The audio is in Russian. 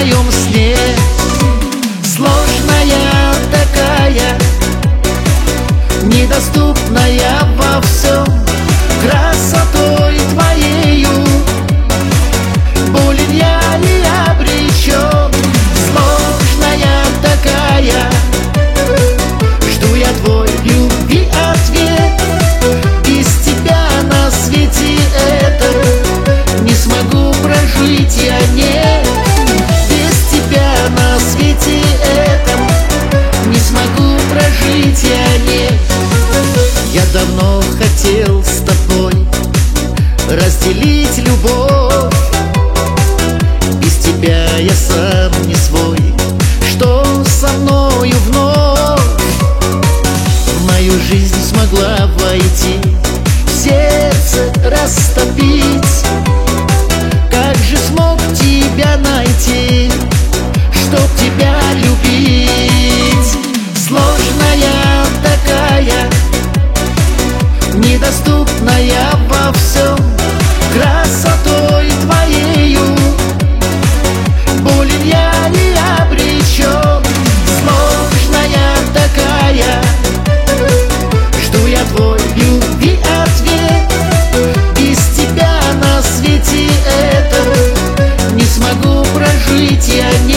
моем сне. Сложная такая, недоступная во всем, красотой твоею болен я и обречен. Сложная такая, жду я твой любви ответ. Без тебя на свете этом не смогу прожить я, нет. Без тебя на свете этом не смогу прожить я, нет. Я давно хотел с тобой разделить любовь. Без тебя я сам не свой. Что со мною вновь в мою жизнь смогла войти, в сердце растопить? Как же смог тебя найти, чтоб тебя любить? Сложная такая, недоступная во всем, красотой твоею болен я и обречен. Сложная такая, жду я твой любви ответ. Без тебя на свете этом не смогу прожить я,